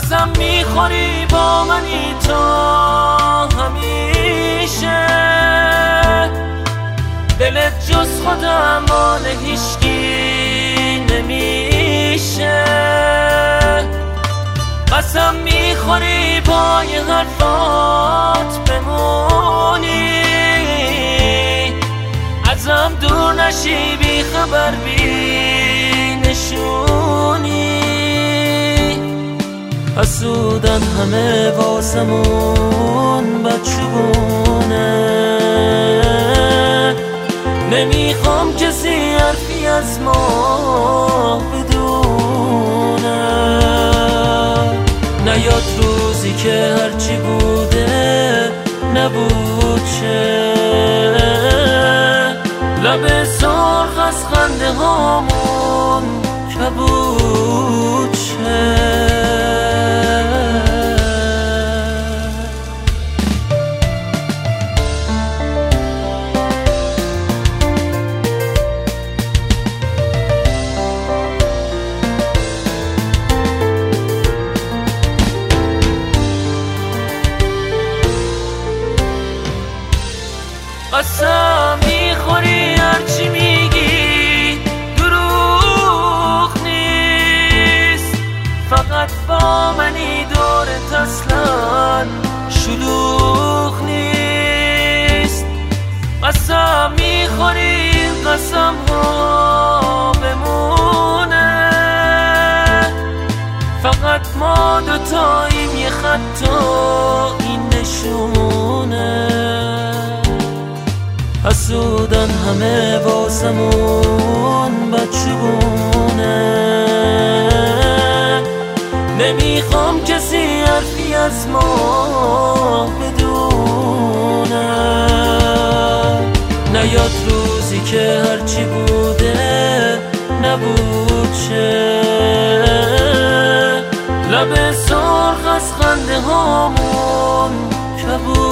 قسم میخوری با منی تا همیشه، دلت جز خودم مال هیچکی نمیشه. قسم میخوری با یه حرفات بمونی، ازم دور نشی بی خبر بی نشونی. حسودن همه واسمون بدشگونه، نمیخوام کسی حرفی از ما بدونه. نیاد روزی که هرچی بوده نبود چه، لب سرخ از خنده هامون کبود چه. قسم میخوری هرچی میگی دروغ نیست، فقط با منی دورت اصلا شلوغ نیست. قسم میخوری قسم ها بمونه، فقط ما دوتاییم یه خط و این نشونه. حسودن همه واسمون بدشگونه، نمیخوام کسی حرفی از ما بدونه. نیاد روزی که هرچی بوده نبود چه، لب سرخ از خنده هامون کبود